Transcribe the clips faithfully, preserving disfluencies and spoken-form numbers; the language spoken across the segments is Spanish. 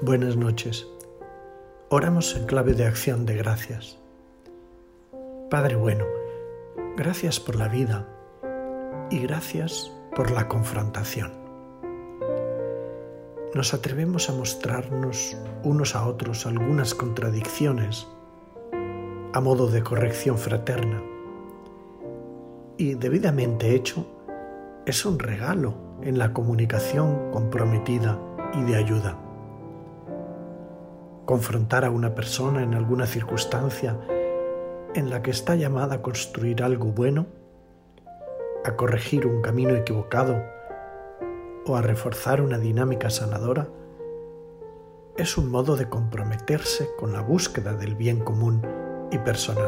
Buenas noches. Oramos en clave de acción de gracias. Padre bueno, gracias por la vida y gracias por la confrontación. Nos atrevemos a mostrarnos unos a otros algunas contradicciones a modo de corrección fraterna y debidamente hecho es un regalo en la comunicación comprometida y de ayuda. Confrontar a una persona en alguna circunstancia en la que está llamada a construir algo bueno, a corregir un camino equivocado o a reforzar una dinámica sanadora, es un modo de comprometerse con la búsqueda del bien común y personal.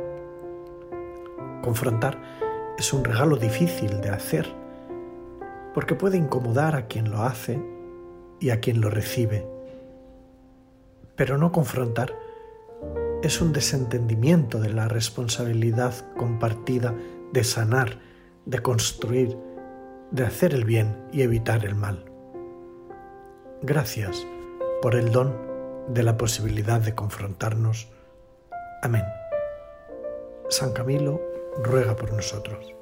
Confrontar es un regalo difícil de hacer porque puede incomodar a quien lo hace y a quien lo recibe. Pero no confrontar es un desentendimiento de la responsabilidad compartida de sanar, de construir, de hacer el bien y evitar el mal. Gracias por el don de la posibilidad de confrontarnos. Amén. San Camilo ruega por nosotros.